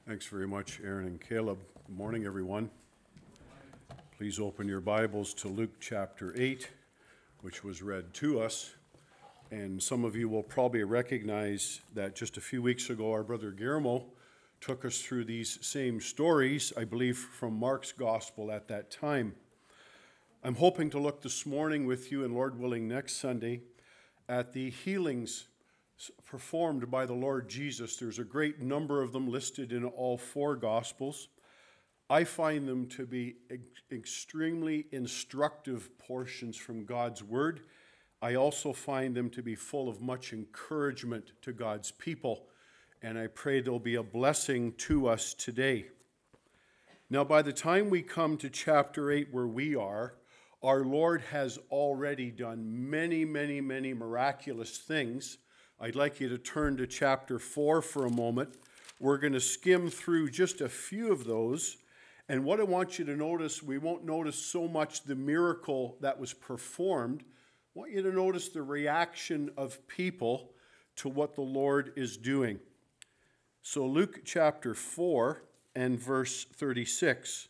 Thanks very much, Aaron and Caleb. Good morning, everyone. Please open your Bibles to Luke chapter 8, which was read to us. And some of you will probably recognize that just a few weeks ago, our brother Guillermo took us through these same stories, I believe, from Mark's gospel at that time. I'm hoping to look this morning with you, and Lord willing, next Sunday, at the healings performed by the Lord Jesus. There's a great number of them listed in all four Gospels. I find them to be extremely instructive portions from God's Word. I also find them to be full of much encouragement to God's people, and I pray they'll be a blessing to us today. Now, by the time we come to chapter 8 where we are, our Lord has already done many miraculous things. I'd like you to turn to chapter 4 for a moment. We're going to skim through just a few of those. And what I want you to notice, we won't notice so much the miracle that was performed. I want you to notice the reaction of people to what the Lord is doing. So Luke chapter 4 and verse 36.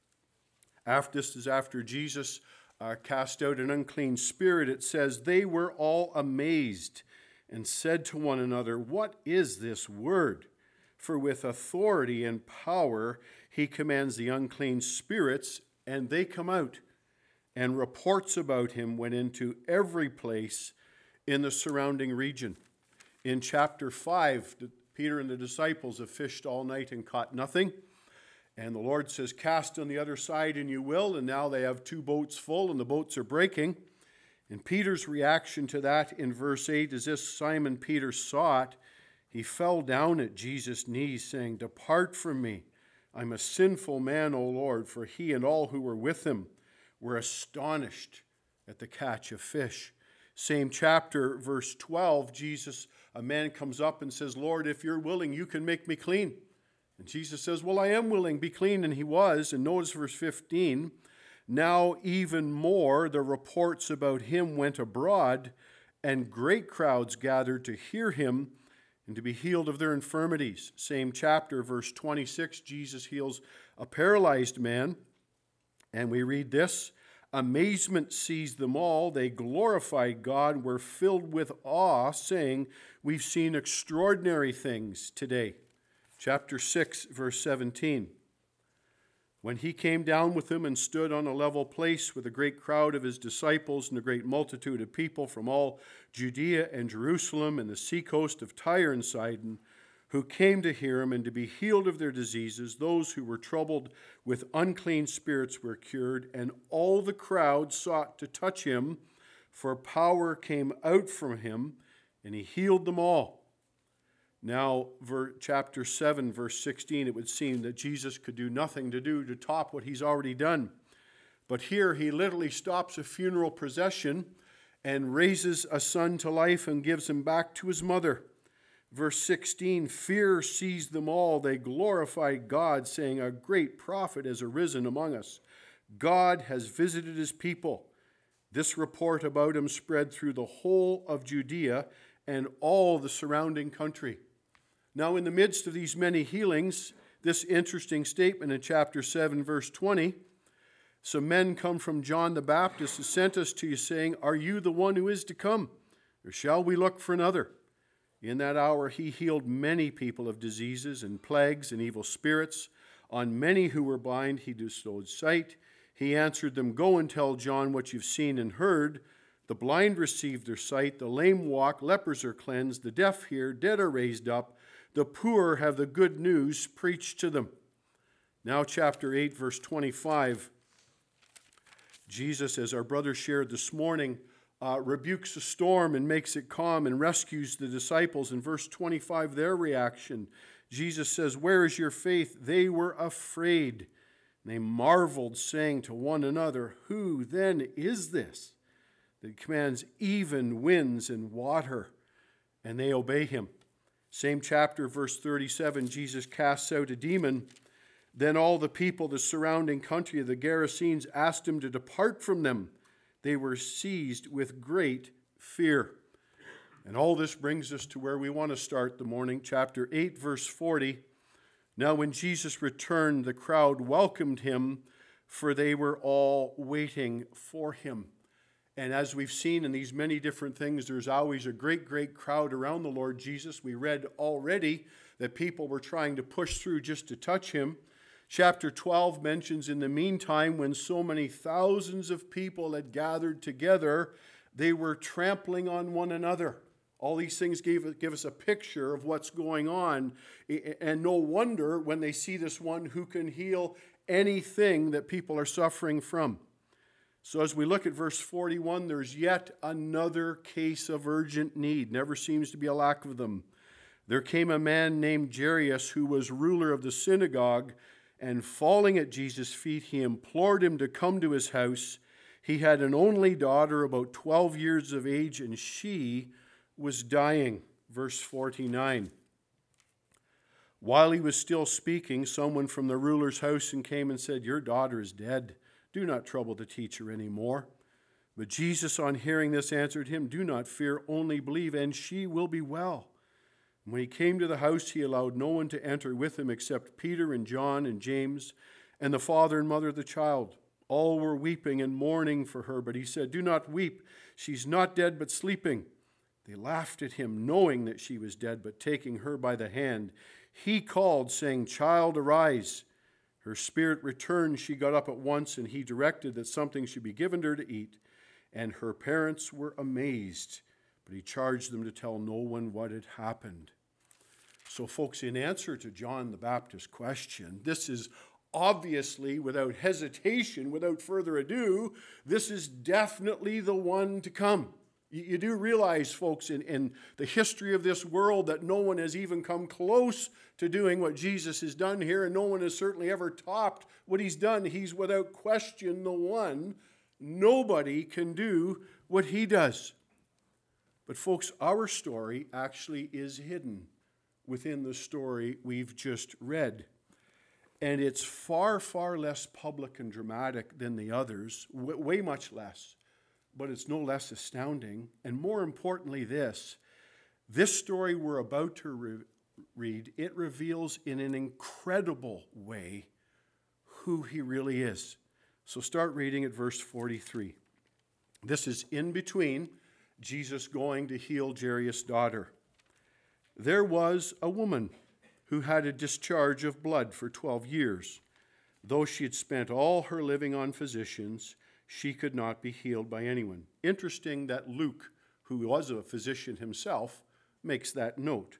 This is after Jesus cast out an unclean spirit. It says, "They were all amazed and said to one another, 'What is this word? For with authority and power he commands the unclean spirits, and they come out.' And reports about him went into every place in the surrounding region." In chapter 5, Peter and the disciples have fished all night and caught nothing. And the Lord says, "Cast on the other side and you will." And now they have 2 boats full and the boats are breaking. And Peter's reaction to that in verse 8 is this: Simon Peter saw it. He fell down at Jesus' knees, saying, "Depart from me. I'm a sinful man, O Lord." For he and all who were with him were astonished at the catch of fish. Same chapter, verse 12, a man comes up and says, "Lord, if you're willing, you can make me clean." And Jesus says, "Well, I am willing, be clean." And he was. And notice verse 15. Now even more the reports about him went abroad, and great crowds gathered to hear him and to be healed of their infirmities. Same chapter, verse 26, Jesus heals a paralyzed man. And we read this: "Amazement seized them all. They glorified God, were filled with awe, saying, 'We've seen extraordinary things today.'" Chapter 6, verse 17. "When he came down with them and stood on a level place with a great crowd of his disciples and a great multitude of people from all Judea and Jerusalem and the seacoast of Tyre and Sidon, who came to hear him and to be healed of their diseases, those who were troubled with unclean spirits were cured, and all the crowd sought to touch him, for power came out from him, and he healed them all." Now, chapter 7, verse 16, it would seem that Jesus could do nothing to top what he's already done. But here he literally stops a funeral procession and raises a son to life and gives him back to his mother. Verse 16, "Fear seized them all. They glorified God, saying, 'A great prophet has arisen among us. God has visited his people.' This report about him spread through the whole of Judea and all the surrounding country." Now, in the midst of these many healings, this interesting statement in chapter 7, verse 20, "Some men come from John the Baptist who sent us to you, saying, 'Are you the one who is to come, or shall we look for another?' In that hour he healed many people of diseases and plagues and evil spirits. On many who were blind he bestowed sight. He answered them, 'Go and tell John what you've seen and heard. The blind receive their sight, the lame walk, lepers are cleansed, the deaf hear, dead are raised up, the poor have the good news preached to them.'" Now chapter 8, verse 25. Jesus, as our brother shared this morning, rebukes a storm and makes it calm and rescues the disciples. In verse 25, their reaction, Jesus says, "Where is your faith?" They were afraid. And they marveled, saying to one another, "Who then is this that commands even winds and water, and they obey him?" Same chapter, verse 37, Jesus casts out a demon. Then all the people, the surrounding country of the Gerasenes, asked him to depart from them. They were seized with great fear. And all this brings us to where we want to start the morning, chapter 8, verse 40. Now when Jesus returned, the crowd welcomed him, for they were all waiting for him. And as we've seen in these many different things, there's always a great, great crowd around the Lord Jesus. We read already that people were trying to push through just to touch him. Chapter 12 mentions, in the meantime, when so many thousands of people had gathered together, they were trampling on one another. All these things give us a picture of what's going on. And no wonder when they see this one who can heal anything that people are suffering from. So as we look at verse 41, there's yet another case of urgent need. Never seems to be a lack of them. There came a man named Jairus who was ruler of the synagogue, and falling at Jesus' feet, he implored him to come to his house. He had an only daughter, about 12 years of age, and she was dying. Verse 49. While he was still speaking, someone from the ruler's house came and said, "Your daughter is dead. Do not trouble the teacher anymore." But Jesus, on hearing this, answered him, "Do not fear, only believe, and she will be well." And when he came to the house, he allowed no one to enter with him except Peter and John and James and the father and mother of the child. All were weeping and mourning for her, but he said, "Do not weep. She's not dead, but sleeping." They laughed at him, knowing that she was dead, but taking her by the hand, he called, saying, "Child, arise." Her spirit returned. She got up at once, and he directed that something should be given her to eat. And her parents were amazed, but he charged them to tell no one what had happened. So, folks, in answer to John the Baptist's question, this is obviously, without hesitation, without further ado, this is definitely the one to come. You do realize, folks, in the history of this world that no one has even come close to doing what Jesus has done here, and no one has certainly ever topped what he's done. He's without question the one. Nobody can do what he does. But folks, our story actually is hidden within the story we've just read. And it's far, far less public and dramatic than the others, way much less. But it's no less astounding. And more importantly, this story we're about to read, it reveals in an incredible way who he really is. So start reading at verse 43. This is in between Jesus going to heal Jairus' daughter. There was a woman who had a discharge of blood for 12 years. Though she had spent all her living on physicians, she could not be healed by anyone. Interesting that Luke, who was a physician himself, makes that note.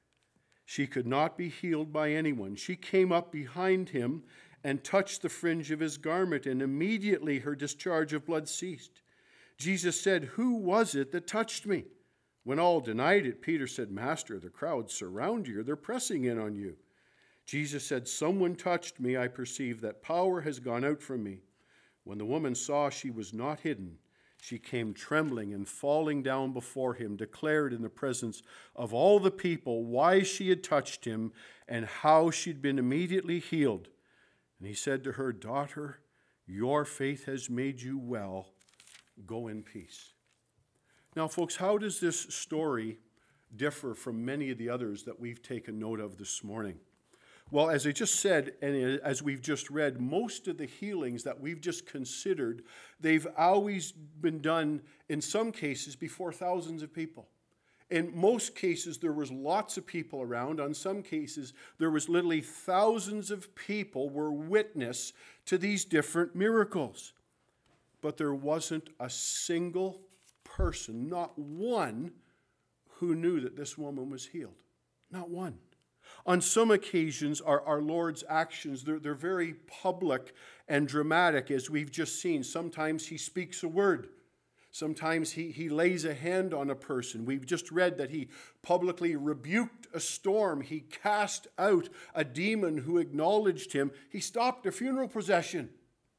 She could not be healed by anyone. She came up behind him and touched the fringe of his garment, and immediately her discharge of blood ceased. Jesus said, "Who was it that touched me?" When all denied it, Peter said, "Master, the crowd surround you. They're pressing in on you." Jesus said, "Someone touched me. I perceive that power has gone out from me." When the woman saw she was not hidden, she came trembling and falling down before him, declared in the presence of all the people why she had touched him and how she'd been immediately healed. And he said to her, "Daughter, your faith has made you well. Go in peace." Now, folks, how does this story differ from many of the others that we've taken note of this morning? Well, as I just said, and as we've just read, most of the healings that we've just considered, they've always been done, in some cases, before thousands of people. In most cases, there was lots of people around. On some cases, there was literally thousands of people were witness to these different miracles. But there wasn't a single person, not one, who knew that this woman was healed. Not one. On some occasions, our Lord's actions, they're very public and dramatic, as we've just seen. Sometimes he speaks a word. Sometimes he lays a hand on a person. We've just read that he publicly rebuked a storm. He cast out a demon who acknowledged him. He stopped a funeral procession.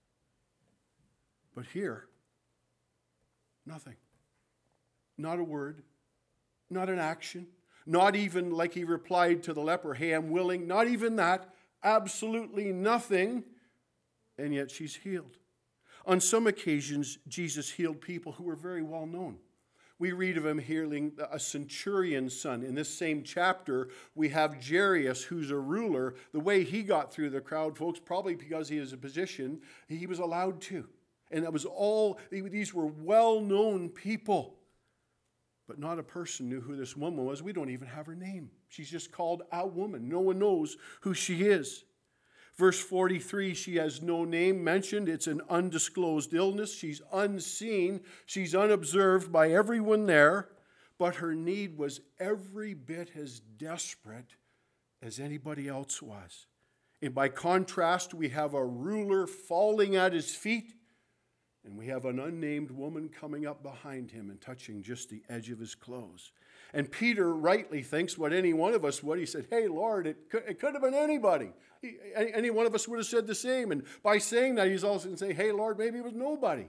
But here, nothing. Not a word, not an action, not even like he replied to the leper, "Hey, I'm willing," not even that, absolutely nothing, and yet she's healed. On some occasions, Jesus healed people who were very well known. We read of him healing a centurion's son. In this same chapter, we have Jairus, who's a ruler. The way he got through the crowd, folks, probably because he has a position, he was allowed to. And that was all, these were well-known people. But not a person knew who this woman was. We don't even have her name. She's just called a woman. No one knows who she is. Verse 43, she has no name mentioned. It's an undisclosed illness. She's unseen. She's unobserved by everyone there. But her need was every bit as desperate as anybody else was. And by contrast, we have a ruler falling at his feet. And we have an unnamed woman coming up behind him and touching just the edge of his clothes. And Peter rightly thinks what any one of us would. He said, hey, Lord, it could have been anybody. Any one of us would have said the same. And by saying that, he's also going to say, hey, Lord, maybe it was nobody.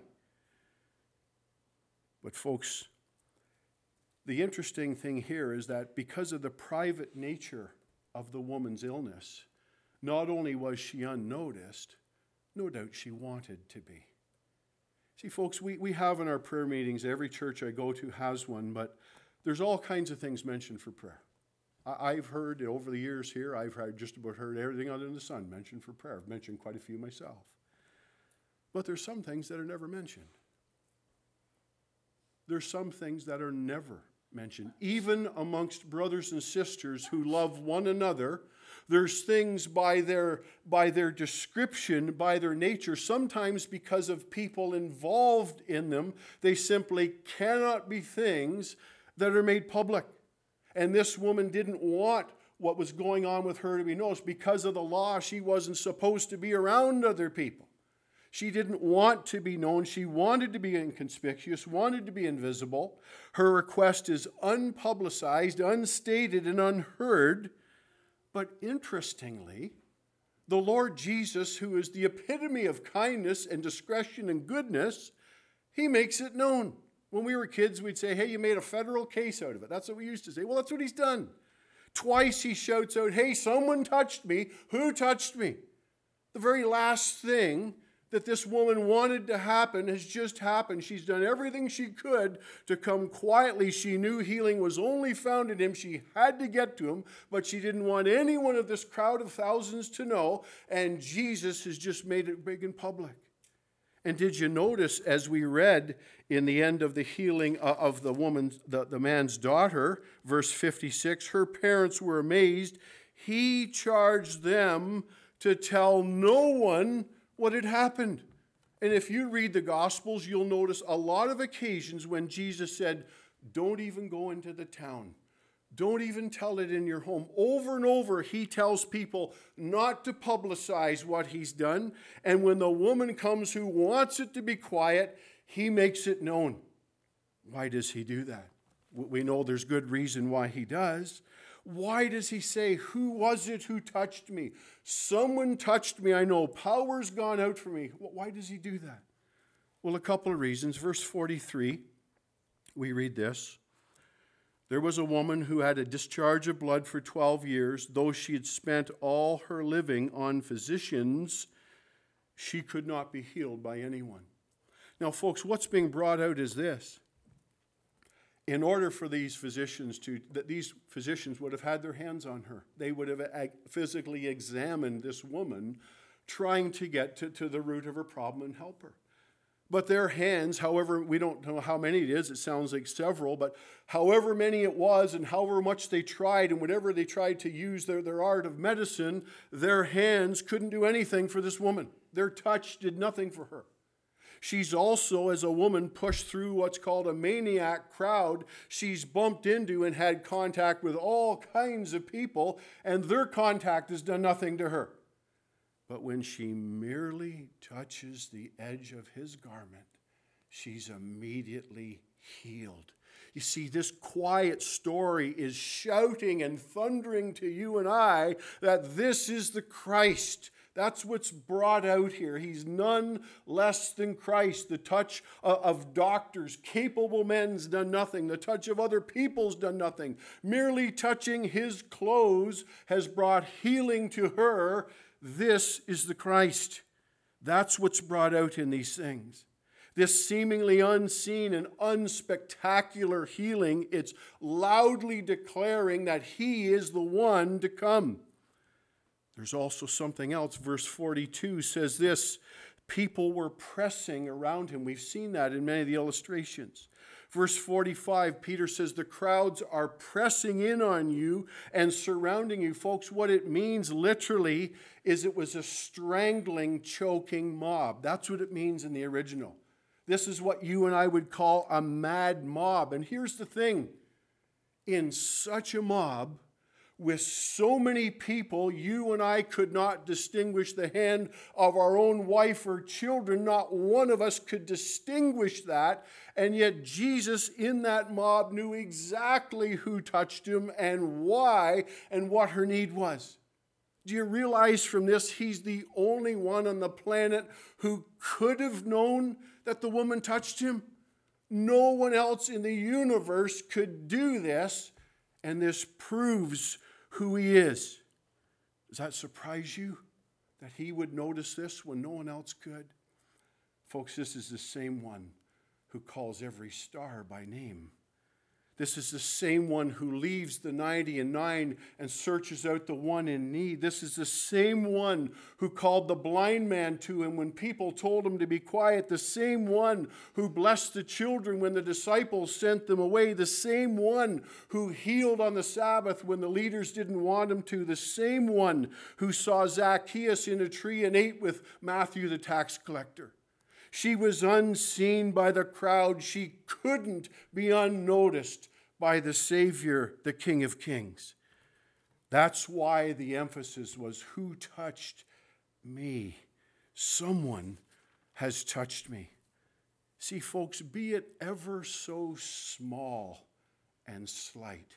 But folks, the interesting thing here is that because of the private nature of the woman's illness, not only was she unnoticed, no doubt she wanted to be. See, folks, we have in our prayer meetings, every church I go to has one, but there's all kinds of things mentioned for prayer. I've heard over the years here, I've just about heard everything under the sun mentioned for prayer. I've mentioned quite a few myself. But there's some things that are never mentioned. There's some things that are never mentioned. Even amongst brothers and sisters who love one another, there's things by their description, by their nature, sometimes because of people involved in them, they simply cannot be things that are made public. And this woman didn't want what was going on with her to be noticed. Because of the law, she wasn't supposed to be around other people. She didn't want to be known. She wanted to be inconspicuous, wanted to be invisible. Her request is unpublicized, unstated, and unheard. But interestingly, the Lord Jesus, who is the epitome of kindness and discretion and goodness, he makes it known. When we were kids, we'd say, hey, you made a federal case out of it. That's what we used to say. Well, that's what he's done. Twice he shouts out, hey, someone touched me. Who touched me? The very last thing that this woman wanted to happen has just happened. She's done everything she could to come quietly. She knew healing was only found in him. She had to get to him, but she didn't want anyone of this crowd of thousands to know, and Jesus has just made it big and public. And did you notice, as we read in the end of the healing of the man's daughter, verse 56, her parents were amazed. He charged them to tell no one what had happened. And if you read the Gospels, you'll notice a lot of occasions when Jesus said, don't even go into the town. Don't even tell it in your home. Over and over, he tells people not to publicize what he's done. And when the woman comes who wants it to be quiet, he makes it known. Why does he do that? We know there's good reason why he does. Why does he say, who was it who touched me? Someone touched me, I know. Power's gone out from me. Why does he do that? Well, a couple of reasons. Verse 43, we read this. There was a woman who had a discharge of blood for 12 years. Though she had spent all her living on physicians, she could not be healed by anyone. Now, folks, what's being brought out is this. In order for these physicians would have had their hands on her. They would have physically examined this woman, trying to get to the root of her problem and help her. But their hands, however, we don't know how many it is, it sounds like several, but however many it was and however much they tried and whatever they tried to use their art of medicine, their hands couldn't do anything for this woman. Their touch did nothing for her. She's also, as a woman, pushed through what's called a maniac crowd. She's bumped into and had contact with all kinds of people, and their contact has done nothing to her. But when she merely touches the edge of his garment, she's immediately healed. You see, this quiet story is shouting and thundering to you and I that this is the Christ. That's what's brought out here. He's none less than Christ. The touch of doctors, capable men's done nothing. The touch of other people's done nothing. Merely touching his clothes has brought healing to her. This is the Christ. That's what's brought out in these things. This seemingly unseen and unspectacular healing, it's loudly declaring that he is the one to come. There's also something else. Verse 42 says this, people were pressing around him. We've seen that in many of the illustrations. Verse 45, Peter says, the crowds are pressing in on you and surrounding you. Folks, what it means literally is it was a strangling, choking mob. That's what it means in the original. This is what you and I would call a mad mob. And here's the thing. In such a mob, with so many people, you and I could not distinguish the hand of our own wife or children. Not one of us could distinguish that. And yet Jesus in that mob knew exactly who touched him and why and what her need was. Do you realize from this, he's the only one on the planet who could have known that the woman touched him? No one else in the universe could do this, and this proves who he is. Does that surprise you that he would notice this when no one else could? Folks, this is the same one who calls every star by name. This is the same one who leaves the 99 and searches out the one in need. This is the same one who called the blind man to him when people told him to be quiet. The same one who blessed the children when the disciples sent them away. The same one who healed on the Sabbath when the leaders didn't want him to. The same one who saw Zacchaeus in a tree and ate with Matthew the tax collector. She was unseen by the crowd. She couldn't be unnoticed by the Savior, the King of Kings. That's why the emphasis was, who touched me? Someone has touched me. See, folks, be it ever so small and slight,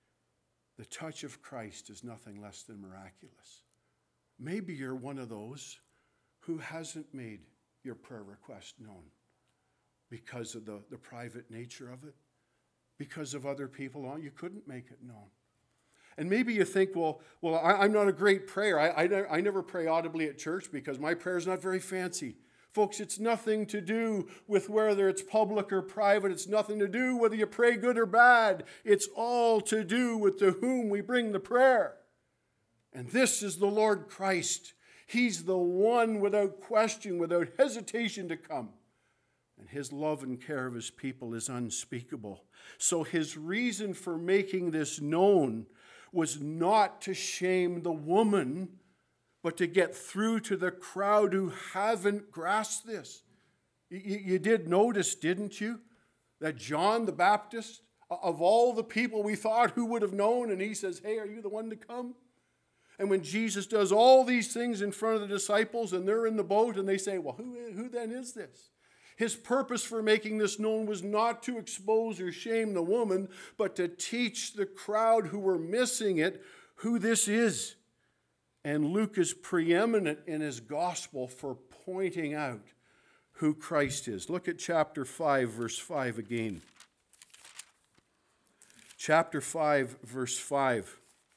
the touch of Christ is nothing less than miraculous. Maybe you're one of those who hasn't made your prayer request known because of the private nature of it, because of other people. You couldn't make it known. And maybe you think, well, I'm not a great prayer. I never pray audibly at church because my prayer is not very fancy. Folks, it's nothing to do with whether it's public or private. It's nothing to do whether you pray good or bad. It's all to do with to whom we bring the prayer. And this is the Lord Christ. He's the one without question, without hesitation to come. And his love and care of his people is unspeakable. So his reason for making this known was not to shame the woman, but to get through to the crowd who haven't grasped this. You did notice, didn't you, that John the Baptist, of all the people we thought who would have known, and he says, hey, are you the one to come? And when Jesus does all these things in front of the disciples and they're in the boat and they say, well, who then is this? His purpose for making this known was not to expose or shame the woman, but to teach the crowd who were missing it who this is. And Luke is preeminent in his gospel for pointing out who Christ is. Look at chapter 5, verse 5 again. Chapter 5, verse 5.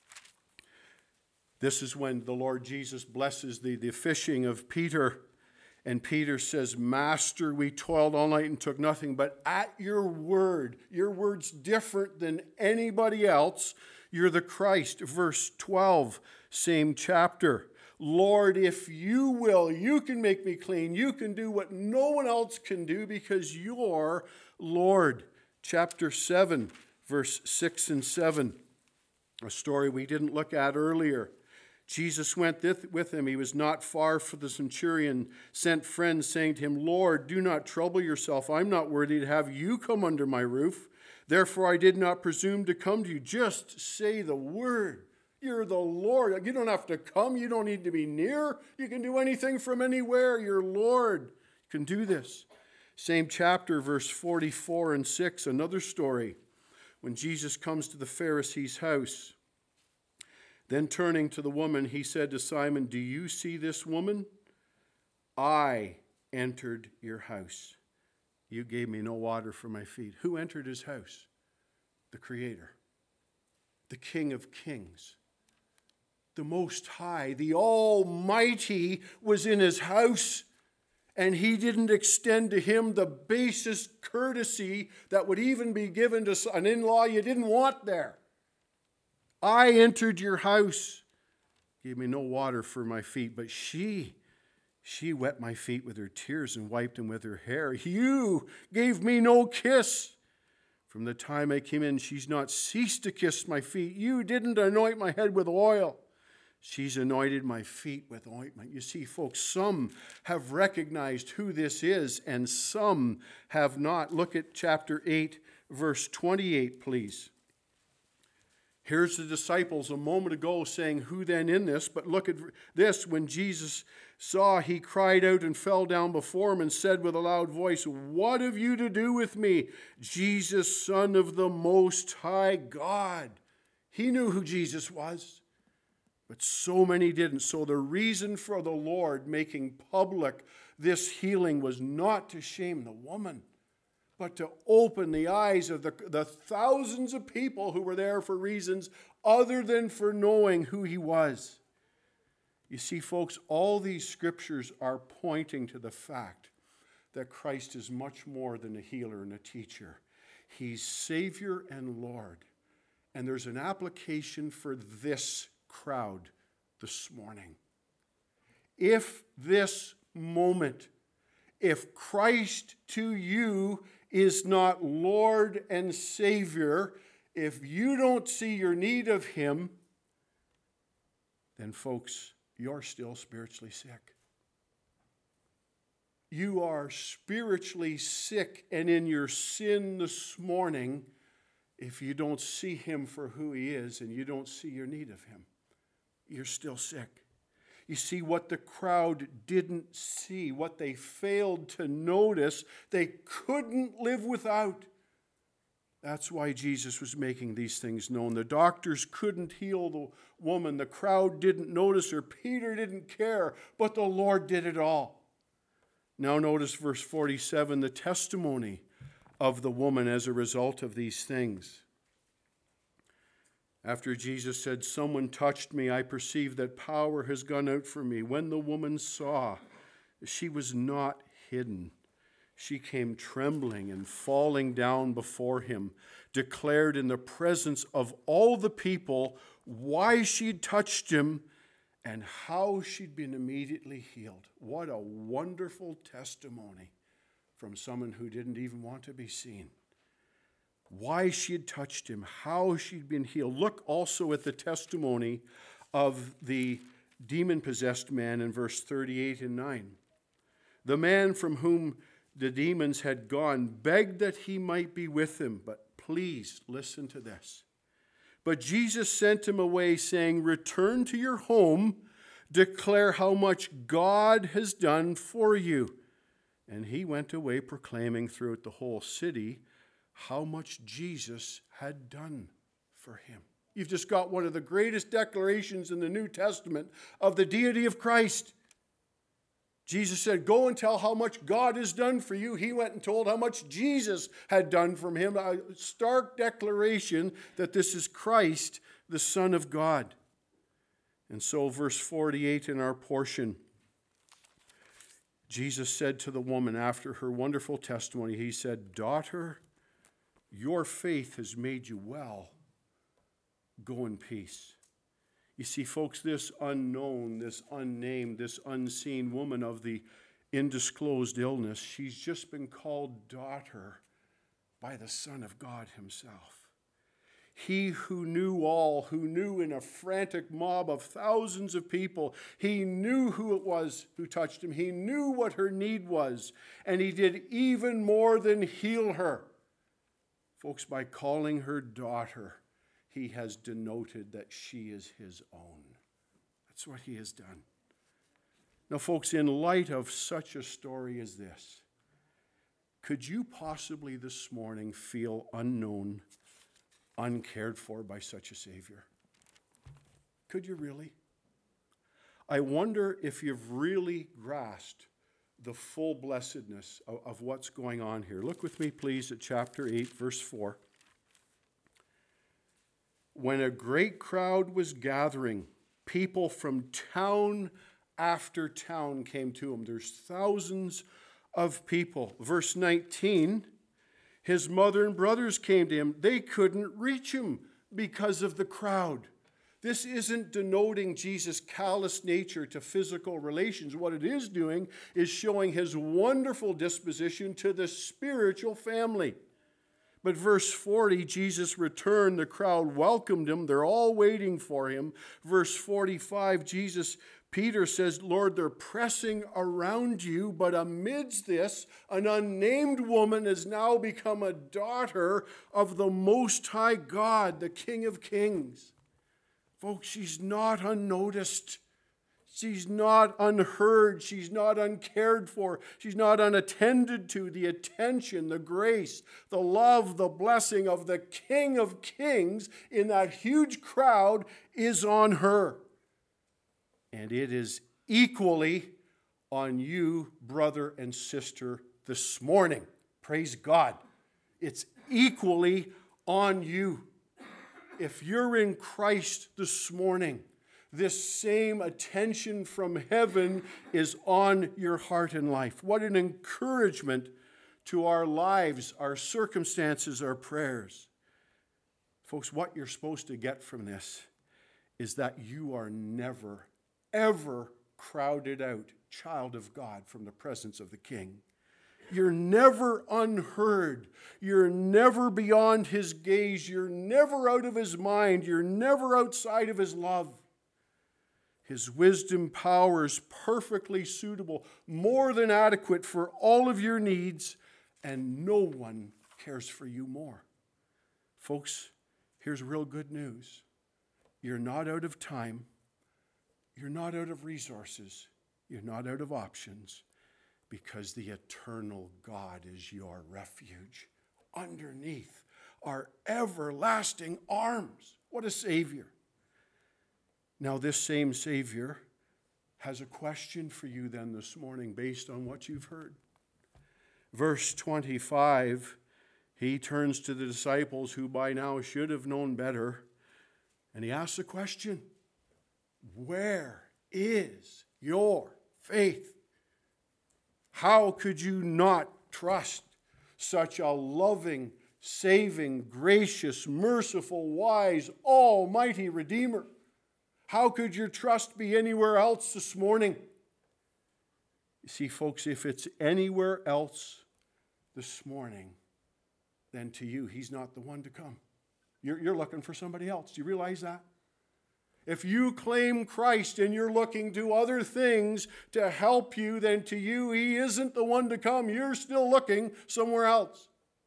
This is when the Lord Jesus blesses the fishing of Peter. And Peter says, Master, we toiled all night and took nothing, but at your word's different than anybody else. You're the Christ. Verse 12, same chapter. Lord, if you will, you can make me clean. You can do what no one else can do because you're Lord. Chapter 7, verse 6 and 7. A story we didn't look at earlier. Jesus went with him. He was not far from the centurion, sent friends saying to him, Lord, do not trouble yourself. I'm not worthy to have you come under my roof. Therefore, I did not presume to come to you. Just say the word. You're the Lord. You don't have to come. You don't need to be near. You can do anything from anywhere. You're Lord. You can do this. Same chapter, verse 44 and 6, another story. When Jesus comes to the Pharisee's house, then turning to the woman, he said to Simon, do you see this woman? I entered your house. You gave me no water for my feet. Who entered his house? The Creator, the King of Kings, the Most High, the Almighty was in his house. And he didn't extend to him the basest courtesy that would even be given to an in-law you didn't want there. I entered your house, gave me no water for my feet, but she wet my feet with her tears and wiped them with her hair. You gave me no kiss. From the time I came in, she's not ceased to kiss my feet. You didn't anoint my head with oil. She's anointed my feet with ointment. You see, folks, some have recognized who this is and some have not. Look at chapter 8, verse 28, please. Here's the disciples a moment ago saying, who then in this? But look at this. When Jesus saw, he cried out and fell down before him and said with a loud voice, what have you to do with me, Jesus, Son of the Most High God? He knew who Jesus was. But so many didn't. So the reason for the Lord making public this healing was not to shame the woman, but to open the eyes of the thousands of people who were there for reasons other than for knowing who he was. You see, folks, all these scriptures are pointing to the fact that Christ is much more than a healer and a teacher. He's Savior and Lord. And there's an application for this crowd this morning. If this moment, if Christ to you is not Lord and Savior, if you don't see your need of him, then folks, you're still spiritually sick. You are spiritually sick and in your sin this morning if you don't see him for who he is and you don't see your need of him. You're still sick. You see, what the crowd didn't see, what they failed to notice, they couldn't live without. That's why Jesus was making these things known. The doctors couldn't heal the woman. The crowd didn't notice her. Peter didn't care, but the Lord did it all. Now notice verse 47, the testimony of the woman as a result of these things. After Jesus said, someone touched me, I perceive that power has gone out from me. When the woman saw, she was not hidden. She came trembling and falling down before him, declared in the presence of all the people why she'd touched him and how she'd been immediately healed. What a wonderful testimony from someone who didn't even want to be seen. Why she had touched him, how she'd been healed. Look also at the testimony of the demon-possessed man in verse 38 and 9. The man from whom the demons had gone begged that he might be with him, but please listen to this. But Jesus sent him away, saying, return to your home, declare how much God has done for you. And he went away proclaiming throughout the whole city how much Jesus had done for him. You've just got one of the greatest declarations in the New Testament of the deity of Christ. Jesus said, go and tell how much God has done for you. He went and told how much Jesus had done for him. A stark declaration that this is Christ, the Son of God. And so verse 48 in our portion, Jesus said to the woman after her wonderful testimony, he said, daughter, your faith has made you well. Go in peace. You see, folks, this unknown, this unnamed, this unseen woman of the undisclosed illness, she's just been called daughter by the Son of God himself. He who knew all, who knew in a frantic mob of thousands of people, he knew who it was who touched him. He knew what her need was, and he did even more than heal her. Folks, by calling her daughter, he has denoted that she is his own. That's what he has done. Now, folks, in light of such a story as this, could you possibly this morning feel unknown, uncared for by such a Savior? Could you really? I wonder if you've really grasped the full blessedness of what's going on here. Look with me, please, at chapter 8, verse 4. When a great crowd was gathering, people from town after town came to him. There's thousands of people. Verse 19, his mother and brothers came to him. They couldn't reach him because of the crowd. This isn't denoting Jesus' callous nature to physical relations. What it is doing is showing his wonderful disposition to the spiritual family. But verse 40, Jesus returned. The crowd welcomed him. They're all waiting for him. Verse 45, Peter says, Lord, they're pressing around you, but amidst this, an unnamed woman has now become a daughter of the Most High God, the King of Kings. Folks, she's not unnoticed. She's not unheard. She's not uncared for. She's not unattended to. The attention, the grace, the love, the blessing of the King of Kings in that huge crowd is on her. And it is equally on you, brother and sister, this morning. Praise God. It's equally on you. If you're in Christ this morning, this same attention from heaven is on your heart and life. What an encouragement to our lives, our circumstances, our prayers. Folks, what you're supposed to get from this is that you are never, ever crowded out, child of God, from the presence of the King. You're never unheard. You're never beyond his gaze. You're never out of his mind. You're never outside of his love. His wisdom power is perfectly suitable, more than adequate for all of your needs, and no one cares for you more. Folks, here's real good news. You're not out of time. You're not out of resources. You're not out of options, because the eternal God is your refuge underneath our everlasting arms. What a Savior. Now, this same Savior has a question for you then this morning based on what you've heard. Verse 25, he turns to the disciples who by now should have known better, and he asks a question: where is your faith? How could you not trust such a loving, saving, gracious, merciful, wise, almighty Redeemer? How could your trust be anywhere else this morning? You see, folks, if it's anywhere else this morning, then to you, he's not the one to come. You're looking for somebody else. Do you realize that? If you claim Christ and you're looking to other things to help you, then to you, he isn't the one to come. You're still looking somewhere else.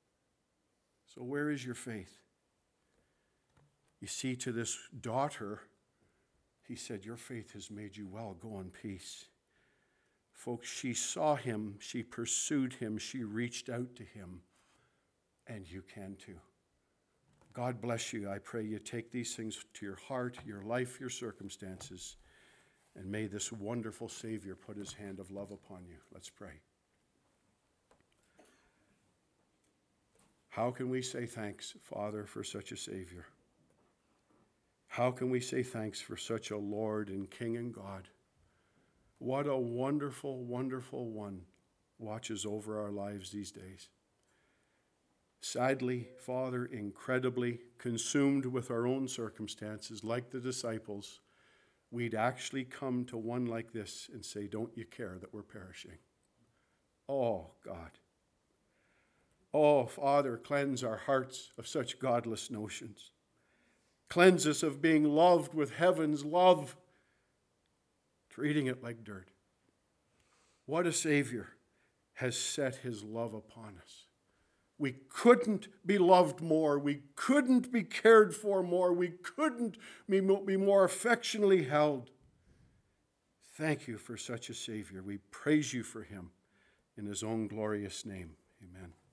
So where is your faith? You see, to this daughter, he said, your faith has made you well. Go in peace. Folks, she saw him. She pursued him. She reached out to him. And you can too. God bless you. I pray you take these things to your heart, your life, your circumstances, and may this wonderful Savior put his hand of love upon you. Let's pray. How can we say thanks, Father, for such a Savior? How can we say thanks for such a Lord and King and God? What a wonderful, wonderful one watches over our lives these days. Sadly, Father, incredibly consumed with our own circumstances, like the disciples, we'd actually come to one like this and say, don't you care that we're perishing? Oh, God. Oh, Father, cleanse our hearts of such godless notions. Cleanse us of being loved with heaven's love, treating it like dirt. What a Savior has set his love upon us. We couldn't be loved more. We couldn't be cared for more. We couldn't be more affectionately held. Thank you for such a Savior. We praise you for him in his own glorious name. Amen.